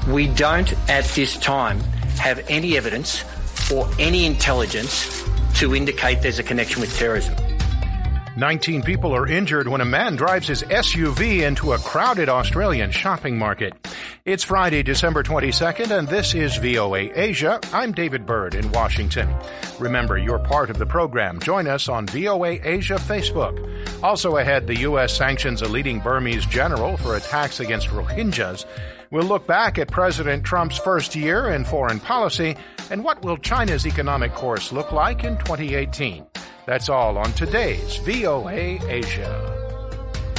We don't, at this time, have any evidence or any intelligence to indicate there's a connection with terrorism. 19 people are injured when a man drives his SUV into a crowded Australian shopping market. It's Friday, December 22nd, and this is VOA Asia. I'm David Bird in Washington. Remember, you're part of the program. Join us on VOA Asia Facebook. Also ahead, the U.S. sanctions a leading Burmese general for attacks against Rohingyas. We'll look back at President Trump's first year in foreign policy, and what will China's economic course look like in 2018? That's all on today's VOA Asia.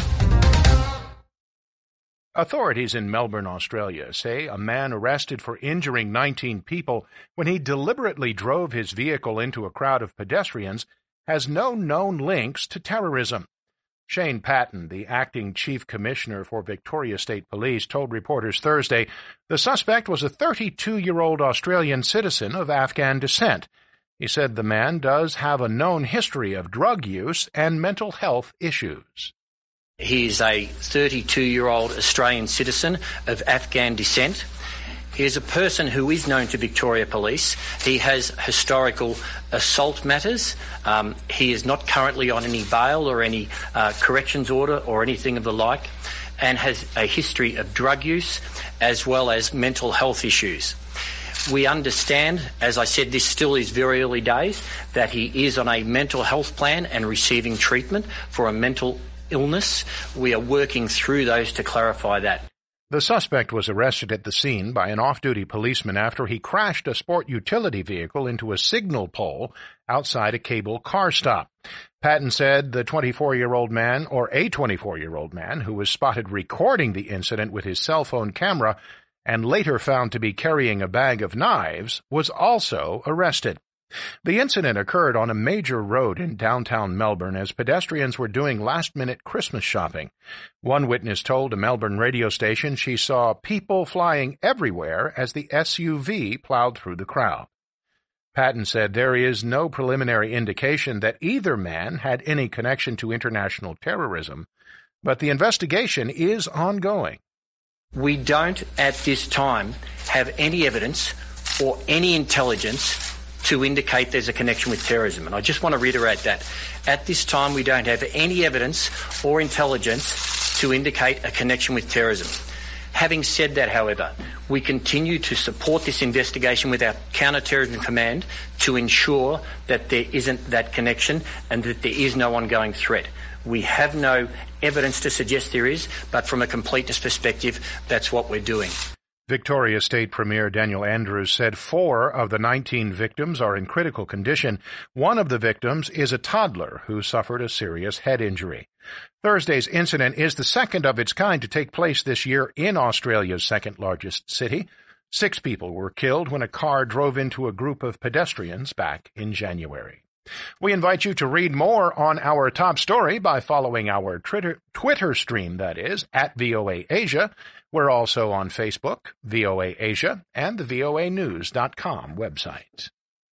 Authorities in Melbourne, Australia, say a man arrested for injuring 19 people when he deliberately drove his vehicle into a crowd of pedestrians has no known links to terrorism. Shane Patton, the acting chief commissioner for Victoria State Police, told reporters Thursday the suspect was a 32-year-old Australian citizen of Afghan descent. He said the man does have a known history of drug use and mental health issues. He is a 32-year-old Australian citizen of Afghan descent. He is a person who is known to Victoria Police. He has historical assault matters. He is not currently on any bail or any corrections order or anything of the like, and has a history of drug use as well as mental health issues. We understand, as I said, this still is very early days, that he is on a mental health plan and receiving treatment for a mental illness. We are working through those to clarify that. The suspect was arrested at the scene by an off-duty policeman after he crashed a sport utility vehicle into a signal pole outside a cable car stop. Patton said the 24-year-old man, or a 24-year-old man, who was spotted recording the incident with his cell phone camera and later found to be carrying a bag of knives, was also arrested. The incident occurred on a major road in downtown Melbourne as pedestrians were doing last-minute Christmas shopping. One witness told a Melbourne radio station she saw people flying everywhere as the SUV plowed through the crowd. Patton said there is no preliminary indication that either man had any connection to international terrorism, but the investigation is ongoing. We don't, at this time, have any evidence or any intelligence to indicate there's a connection with terrorism. And I just want to reiterate that. At this time, we don't have any evidence or intelligence to indicate a connection with terrorism. Having said that, however, we continue to support this investigation with our Counter-Terrorism Command to ensure that there isn't that connection and that there is no ongoing threat. We have no evidence to suggest there is, but from a completeness perspective, that's what we're doing. Victoria State Premier Daniel Andrews said 4 of the 19 victims are in critical condition. One of the victims is a toddler who suffered a serious head injury. Thursday's incident is the second of its kind to take place this year in Australia's second-largest city. 6 people were killed when a car drove into a group of pedestrians back in January. We invite you to read more on our top story by following our Twitter stream, that is, at VOA Asia. We're also on Facebook, VOA Asia, and the voanews.com website.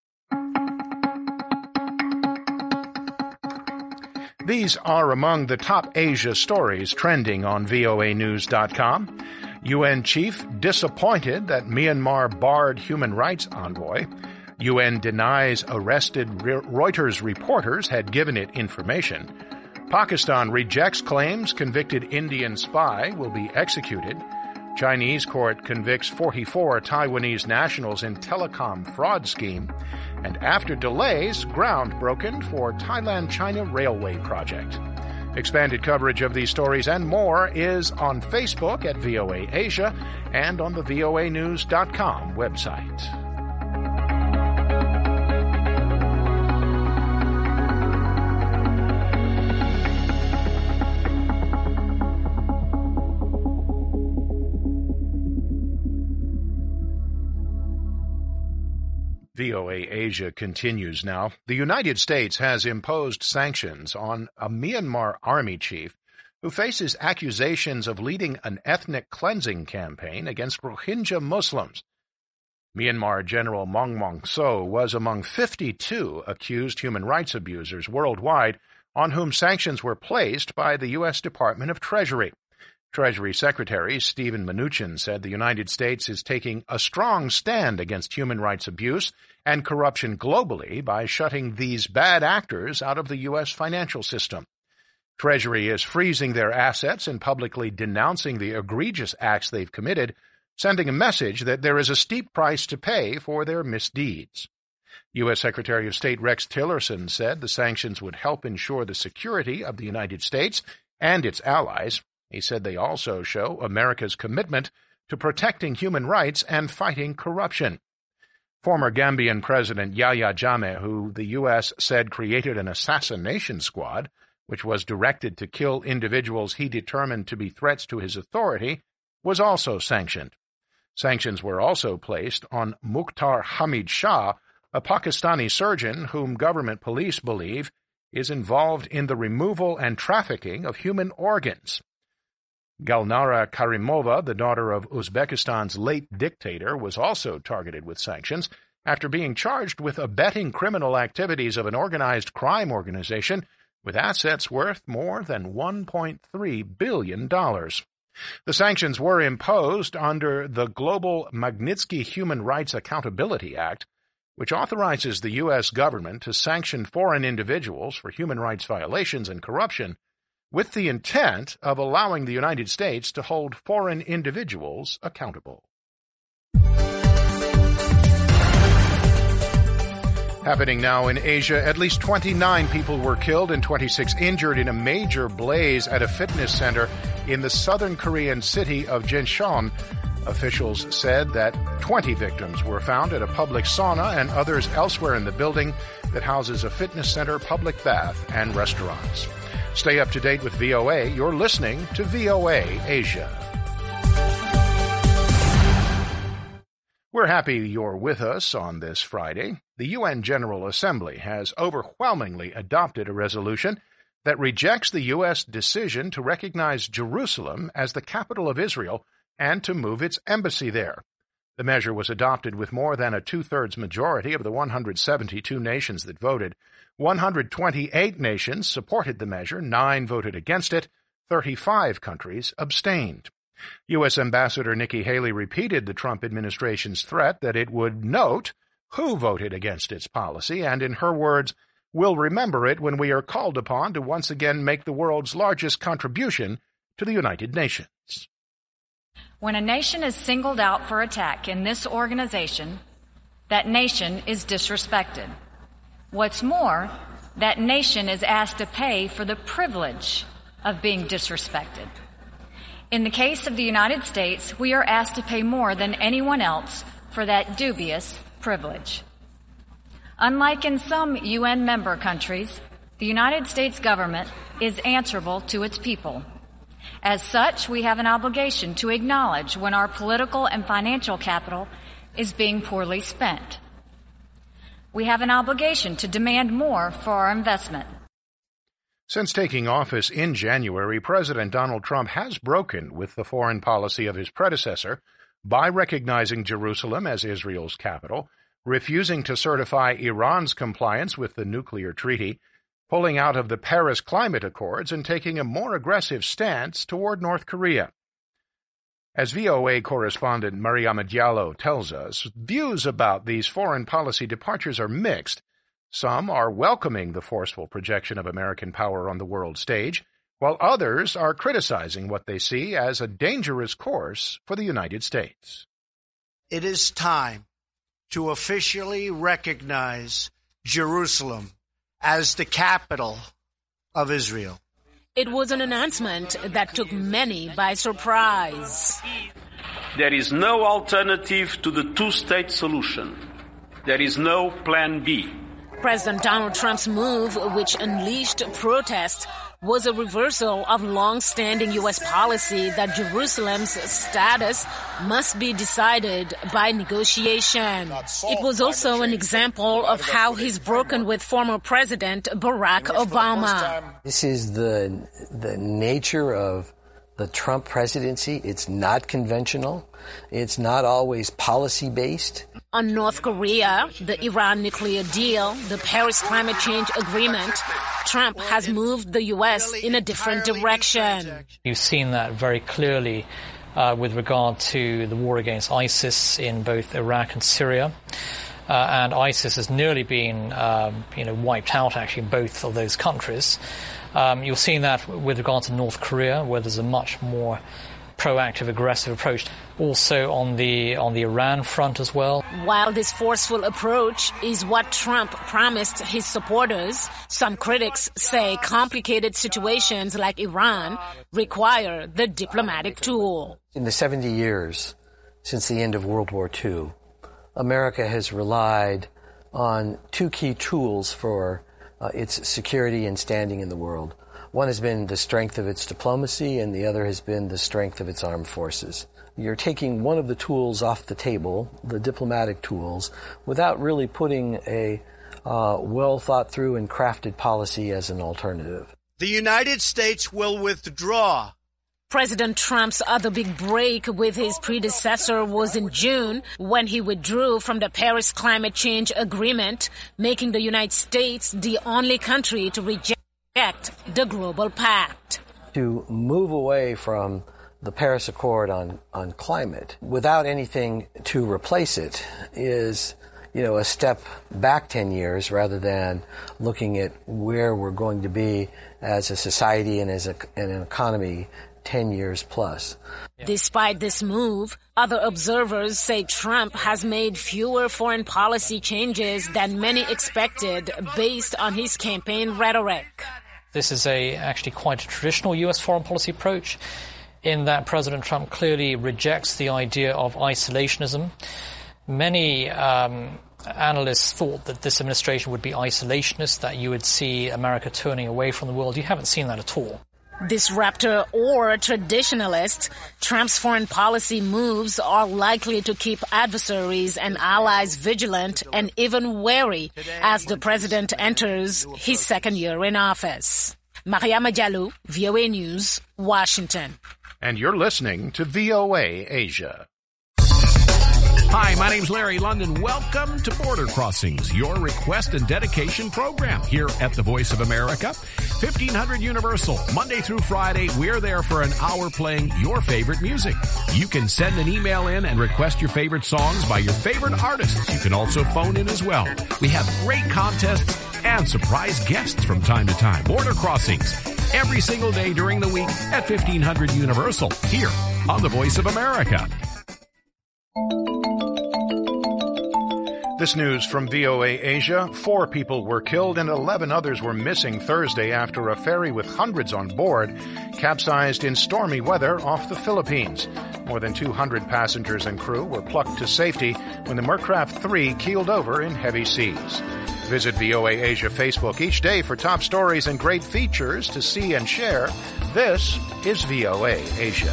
These are among the top Asia stories trending on voanews.com. UN chief disappointed that Myanmar barred human rights envoy. UN denies arrested Reuters reporters had given it information. Pakistan rejects claims convicted Indian spy will be executed. Chinese court convicts 44 Taiwanese nationals in telecom fraud scheme. And after delays, ground broken for Thailand-China railway project. Expanded coverage of these stories and more is on Facebook at VOA Asia and on the voanews.com website. VOA Asia continues now. The United States has imposed sanctions on a Myanmar army chief who faces accusations of leading an ethnic cleansing campaign against Rohingya Muslims. Myanmar General Maung Maung So was among 52 accused human rights abusers worldwide on whom sanctions were placed by the U.S. Department of Treasury. Treasury Secretary Steven Mnuchin said the United States is taking a strong stand against human rights abuse and corruption globally by shutting these bad actors out of the U.S. financial system. Treasury is freezing their assets and publicly denouncing the egregious acts they've committed, sending a message that there is a steep price to pay for their misdeeds. U.S. Secretary of State Rex Tillerson said the sanctions would help ensure the security of the United States and its allies. He said they also show America's commitment to protecting human rights and fighting corruption. Former Gambian President Yahya Jammeh, who the U.S. said created an assassination squad, which was directed to kill individuals he determined to be threats to his authority, was also sanctioned. Sanctions were also placed on Mukhtar Hamid Shah, a Pakistani surgeon whom government police believe is involved in the removal and trafficking of human organs. Gulnara Karimova, the daughter of Uzbekistan's late dictator, was also targeted with sanctions after being charged with abetting criminal activities of an organized crime organization with assets worth more than $1.3 billion. The sanctions were imposed under the Global Magnitsky Human Rights Accountability Act, which authorizes the U.S. government to sanction foreign individuals for human rights violations and corruption, with the intent of allowing the United States to hold foreign individuals accountable. Happening now in Asia, at least 29 people were killed and 26 injured in a major blaze at a fitness center in the southern Korean city of Jincheon. Officials said that 20 victims were found at a public sauna and others elsewhere in the building that houses a fitness center, public bath, and restaurants. Stay up to date with VOA. You're listening to VOA Asia. We're happy you're with us on this Friday. The UN General Assembly has overwhelmingly adopted a resolution that rejects the U.S. decision to recognize Jerusalem as the capital of Israel and to move its embassy there. The measure was adopted with more than a two-thirds majority of the 172 nations that voted. 128 nations supported the measure, 9 voted against it, 35 countries abstained. U.S. Ambassador Nikki Haley repeated the Trump administration's threat that it would note who voted against its policy, and in her words, "We'll remember it when we are called upon to once again make the world's largest contribution to the United Nations." When a nation is singled out for attack in this organization, that nation is disrespected. What's more, that nation is asked to pay for the privilege of being disrespected. In the case of the United States, we are asked to pay more than anyone else for that dubious privilege. Unlike in some UN member countries, the United States government is answerable to its people. As such, we have an obligation to acknowledge when our political and financial capital is being poorly spent. We have an obligation to demand more for our investment. Since taking office in January, President Donald Trump has broken with the foreign policy of his predecessor by recognizing Jerusalem as Israel's capital, refusing to certify Iran's compliance with the nuclear treaty, pulling out of the Paris Climate Accords, and taking a more aggressive stance toward North Korea. As VOA correspondent Mariama Diallo tells us, views about these foreign policy departures are mixed. Some are welcoming the forceful projection of American power on the world stage, while others are criticizing what they see as a dangerous course for the United States. It is time to officially recognize Jerusalem as the capital of Israel. It was an announcement that took many by surprise. There is no alternative to the two-state solution. There is no plan B. President Donald Trump's move, which unleashed protests, was a reversal of long-standing U.S. policy that Jerusalem's status must be decided by negotiation. It was also an example of how he's broken with former President Barack Obama. This is the nature of the Trump presidency. It's not conventional. It's not always policy-based. On North Korea, the Iran nuclear deal, the Paris climate change agreement, Trump has moved the U.S. in a different direction. You've seen that very clearly with regard to the war against ISIS in both Iraq and Syria. And ISIS has nearly been, wiped out, actually, in both of those countries. You're seeing that with regard to North Korea, where there's a much more proactive, aggressive approach. Also on the Iran front as well. While this forceful approach is what Trump promised his supporters, some critics say complicated situations like Iran require the diplomatic tool. In the 70 years since the end of World War II, America has relied on two key tools for its security and standing in the world. One has been the strength of its diplomacy, and the other has been the strength of its armed forces. You're taking one of the tools off the table, the diplomatic tools, without really putting a well-thought-through and crafted policy as an alternative. The United States will withdraw. President Trump's other big break with his predecessor was in June when he withdrew from the Paris Climate Change Agreement, making the United States the only country to reject the global pact. To move away from the Paris Accord on climate without anything to replace it is, a step back 10 years rather than looking at where we're going to be as a society and as an economy 10 years plus. Despite this move, other observers say Trump has made fewer foreign policy changes than many expected based on his campaign rhetoric. This is actually quite a traditional U.S. foreign policy approach in that President Trump clearly rejects the idea of isolationism. Many analysts thought that this administration would be isolationist, that you would see America turning away from the world. You haven't seen that at all. Disruptor or traditionalist, Trump's foreign policy moves are likely to keep adversaries and allies vigilant and even wary as the president enters his second year in office. Mariama Diallo, VOA News, Washington. And you're listening to VOA Asia. Hi, my name's Larry London. Welcome to Border Crossings, your request and dedication program here at the Voice of America. 1500 Universal, Monday through Friday, we're there for an hour playing your favorite music. You can send an email in and request your favorite songs by your favorite artists. You can also phone in as well. We have great contests and surprise guests from time to time. Border Crossings, every single day during the week at 1500 Universal, here on the Voice of America. This news from VOA Asia. 4 people were killed and 11 others were missing Thursday after a ferry with hundreds on board capsized in stormy weather off the Philippines. More than 200 passengers and crew were plucked to safety when the Mercraft 3 keeled over in heavy seas. Visit VOA Asia Facebook each day for top stories and great features to see and share. This is VOA Asia.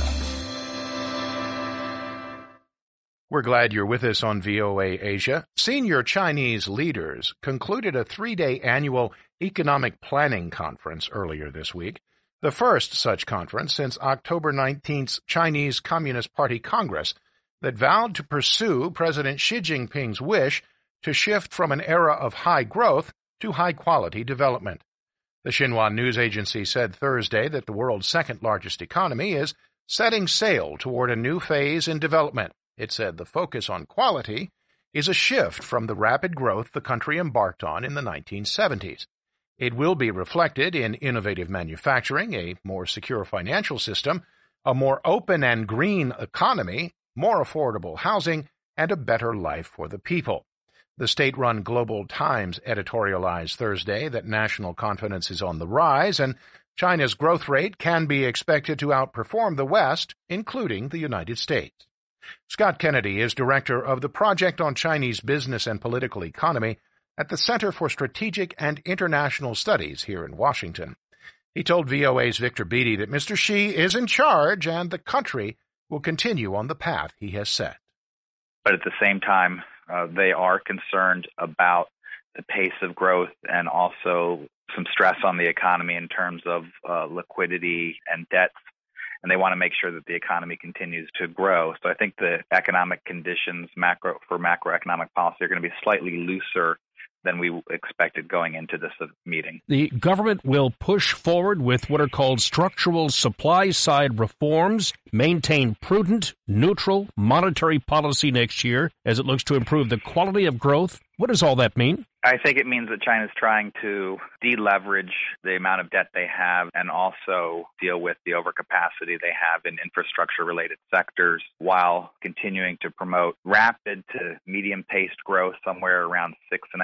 We're glad you're with us on VOA Asia. Senior Chinese leaders concluded a 3-day annual economic planning conference earlier this week, the first such conference since October 19th's Chinese Communist Party Congress that vowed to pursue President Xi Jinping's wish to shift from an era of high growth to high-quality development. The Xinhua news agency said Thursday that the world's second-largest economy is setting sail toward a new phase in development. It said the focus on quality is a shift from the rapid growth the country embarked on in the 1970s. It will be reflected in innovative manufacturing, a more secure financial system, a more open and green economy, more affordable housing, and a better life for the people. The state-run Global Times editorialized Thursday that national confidence is on the rise and China's growth rate can be expected to outperform the West, including the United States. Scott Kennedy is director of the Project on Chinese Business and Political Economy at the Center for Strategic and International Studies here in Washington. He told VOA's Victor Beattie that Mr. Xi is in charge and the country will continue on the path he has set. But at the same time, they are concerned about the pace of growth and also some stress on the economy in terms of liquidity and debt. and they want to make sure that the economy continues to grow. So I think the economic conditions for macroeconomic policy are going to be slightly looser than we expected going into this meeting. The government will push forward with what are called structural supply-side reforms, maintain prudent, neutral monetary policy next year as it looks to improve the quality of growth. What does all that mean? I think it means that China's trying to deleverage the amount of debt they have and also deal with the overcapacity they have in infrastructure-related sectors while continuing to promote rapid to medium-paced growth somewhere around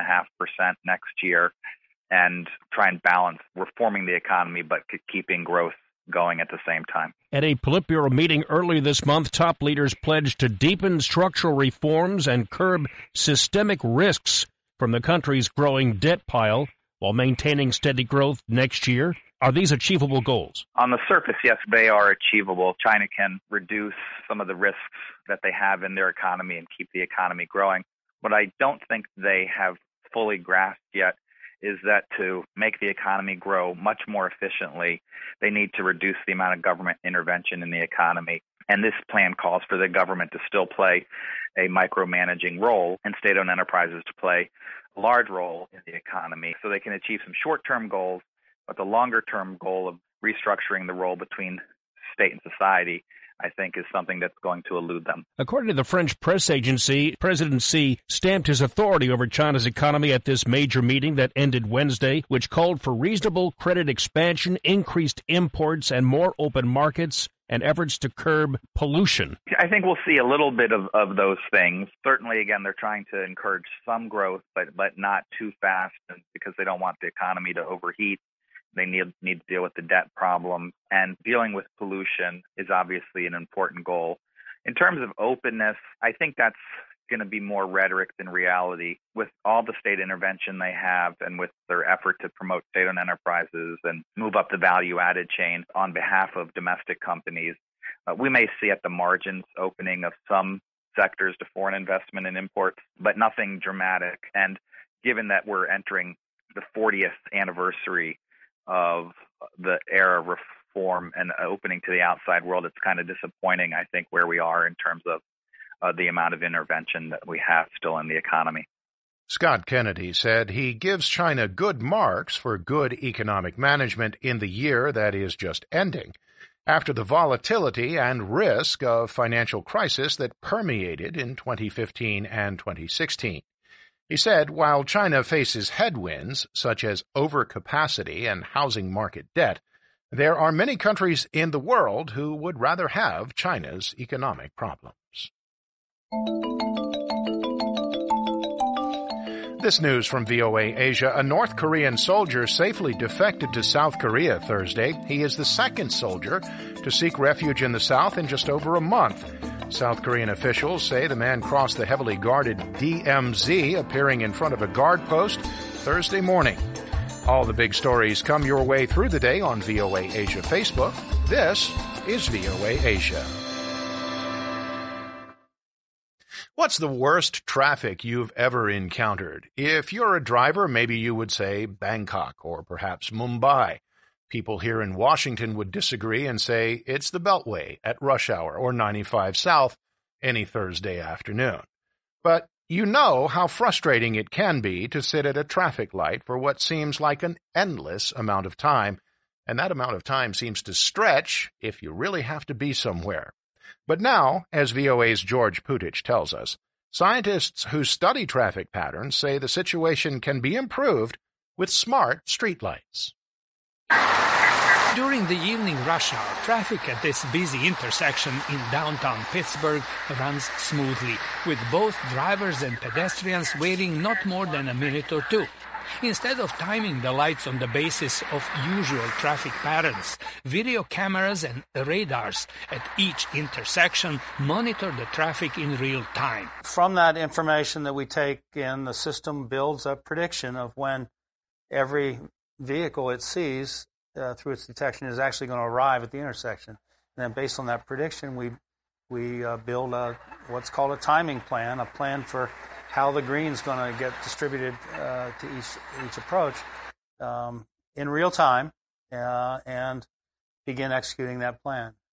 6.5% next year and try and balance reforming the economy but keeping growth going at the same time. At a Politburo meeting earlier this month, top leaders pledged to deepen structural reforms and curb systemic risks from the country's growing debt pile while maintaining steady growth next year. Are these achievable goals? On the surface, yes, they are achievable. China can reduce some of the risks that they have in their economy and keep the economy growing. What I don't think they have fully grasped yet is that to make the economy grow much more efficiently, they need to reduce the amount of government intervention in the economy. And this plan calls for the government to still play a micromanaging role and state-owned enterprises to play a large role in the economy so they can achieve some short-term goals, but the longer-term goal of restructuring the role between state and society, I think, is something that's going to elude them. According to the French press agency, President Xi stamped his authority over China's economy at this major meeting that ended Wednesday, which called for reasonable credit expansion, increased imports, and more open markets, and efforts to curb pollution. I think we'll see a little bit of those things. Certainly, again, they're trying to encourage some growth, but not too fast because they don't want the economy to overheat. They need to deal with the debt problem, and dealing with pollution is obviously an important goal. In terms of openness, I think that's going to be more rhetoric than reality. With all the state intervention they have and with their effort to promote state-owned enterprises and move up the value-added chain on behalf of domestic companies, we may see at the margins opening of some sectors to foreign investment and imports, but nothing dramatic. And given that we're entering the 40th anniversary of the era of reform and opening to the outside world, it's kind of disappointing, I think, where we are in terms of the amount of intervention that we have still in the economy. Scott Kennedy said he gives China good marks for good economic management in the year that is just ending, after the volatility and risk of financial crisis that permeated in 2015 and 2016. He said while China faces headwinds such as overcapacity and housing market debt, there are many countries in the world who would rather have China's economic problems. This news from VOA Asia. A North Korean soldier safely defected to South Korea Thursday. He is the second soldier to seek refuge in the South in just over a month. South Korean officials say the man crossed the heavily guarded DMZ, appearing in front of a guard post Thursday morning. All the big stories come your way through the day on VOA Asia Facebook. This is VOA Asia. What's the worst traffic you've ever encountered? If you're a driver, maybe you would say Bangkok or perhaps Mumbai. People here in Washington would disagree and say it's the Beltway at rush hour or 95 South any Thursday afternoon. But you know how frustrating it can be to sit at a traffic light for what seems like an endless amount of time, and that amount of time seems to stretch if you really have to be somewhere. But now, as VOA's George Putich tells us, scientists who study traffic patterns say the situation can be improved with smart streetlights. During the evening rush hour, traffic at this busy intersection in downtown Pittsburgh runs smoothly, with both drivers and pedestrians waiting not more than a minute or two. Instead of timing the lights on the basis of usual traffic patterns, video cameras and radars at each intersection monitor the traffic in real time. From that information that we take in, the system builds a prediction of when every vehicle it sees through its detection is actually going to arrive at the intersection. And then based on that prediction, we build what's called a timing plan, a plan for how the green's going to get distributed to each approach in real time and begin executing that plan.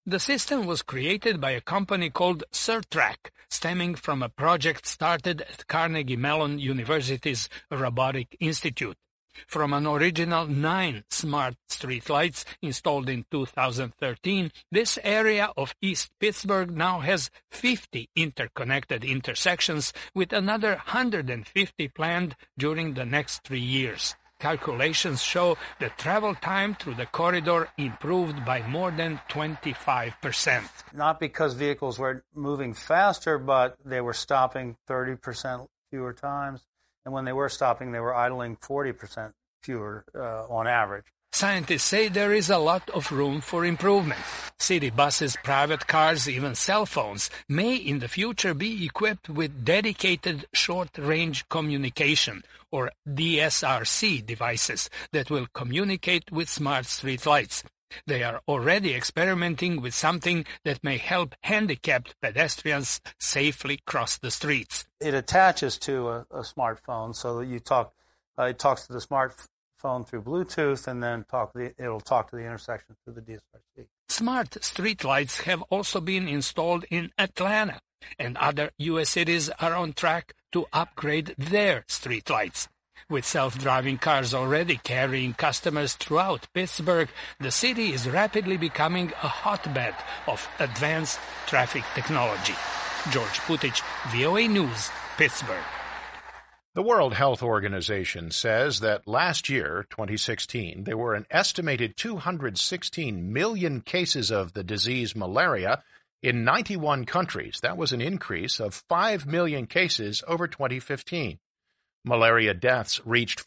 The system was created by a company called Sertrac, stemming from a project started at Carnegie Mellon University's Robotic Institute. From an original 9 smart streetlights installed in 2013, this area of East Pittsburgh now has 50 interconnected intersections, with another 150 planned during the next 3 years. Calculations show the travel time through the corridor improved by more than 25%. Not because vehicles were moving faster, but they were stopping 30% fewer times. And when they were stopping, they were idling 40% fewer on average. Scientists say there is a lot of room for improvement. City buses, private cars, even cell phones may in the future be equipped with dedicated short-range communication, or DSRC devices, that will communicate with smart streetlights. They are already experimenting with something that may help handicapped pedestrians safely cross the streets. It attaches to a smartphone, so that you it talks to the smartphone through Bluetooth, and then it'll talk to the intersection through the DSRC. Smart streetlights have also been installed in Atlanta, and other U.S. cities are on track to upgrade their streetlights. With self-driving cars already carrying customers throughout Pittsburgh, the city is rapidly becoming a hotbed of advanced traffic technology. George Putich, VOA News, Pittsburgh. The World Health Organization says that last year, 2016, there were an estimated 216 million cases of the disease malaria in 91 countries. That was an increase of 5 million cases over 2015. Malaria deaths reached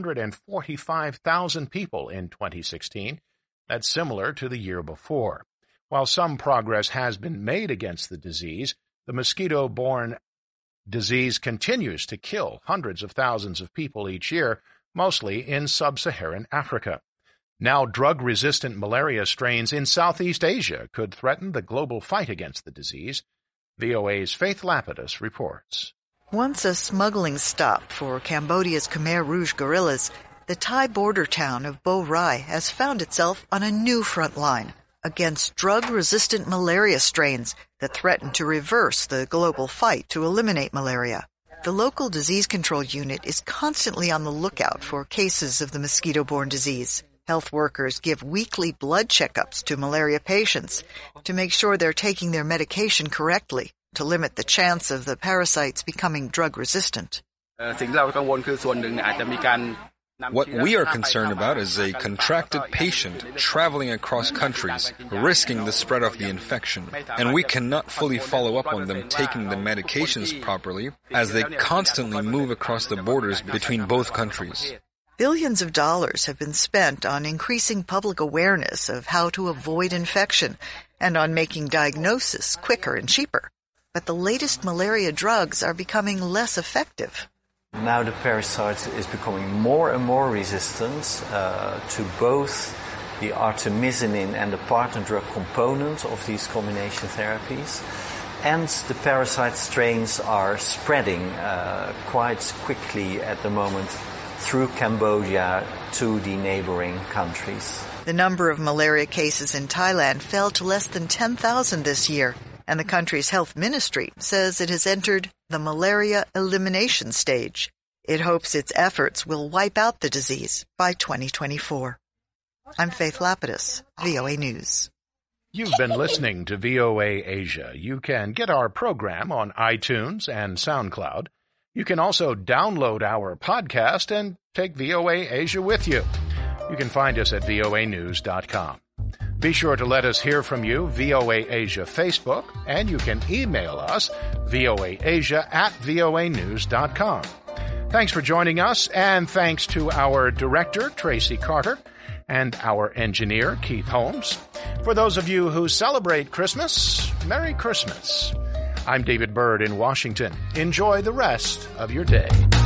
445,000 people in 2016. That's similar to the year before. While some progress has been made against the disease, the mosquito-borne disease continues to kill hundreds of thousands of people each year, mostly in sub-Saharan Africa. Now, drug-resistant malaria strains in Southeast Asia could threaten the global fight against the disease. VOA's Faith Lapidus reports. Once a smuggling stop for Cambodia's Khmer Rouge guerrillas, the Thai border town of Bo Rai has found itself on a new front line against drug-resistant malaria strains that threaten to reverse the global fight to eliminate malaria. The local disease control unit is constantly on the lookout for cases of the mosquito-borne disease. Health workers give weekly blood checkups to malaria patients to make sure they're taking their medication correctly, to limit the chance of the parasites becoming drug-resistant. What we are concerned about is a contracted patient traveling across countries, risking the spread of the infection, and we cannot fully follow up on them taking the medications properly, as they constantly move across the borders between both countries. Billions of dollars have been spent on increasing public awareness of how to avoid infection and on making diagnosis quicker and cheaper. But the latest malaria drugs are becoming less effective. Now the parasite is becoming more and more resistant to both the artemisinin and the partner drug component of these combination therapies. And the parasite strains are spreading quite quickly at the moment through Cambodia to the neighboring countries. The number of malaria cases in Thailand fell to less than 10,000 this year, and the country's health ministry says it has entered the malaria elimination stage. It hopes its efforts will wipe out the disease by 2024. I'm Faith Lapidus, VOA News. You've been listening to VOA Asia. You can get our program on iTunes and SoundCloud. You can also download our podcast and take VOA Asia with you. You can find us at voanews.com. Be sure to let us hear from you, VOA Asia Facebook, and you can email us, voaasia@voanews.com. Thanks for joining us, and thanks to our director, Tracy Carter, and our engineer, Keith Holmes. For those of you who celebrate Christmas, Merry Christmas. I'm David Byrd in Washington. Enjoy the rest of your day.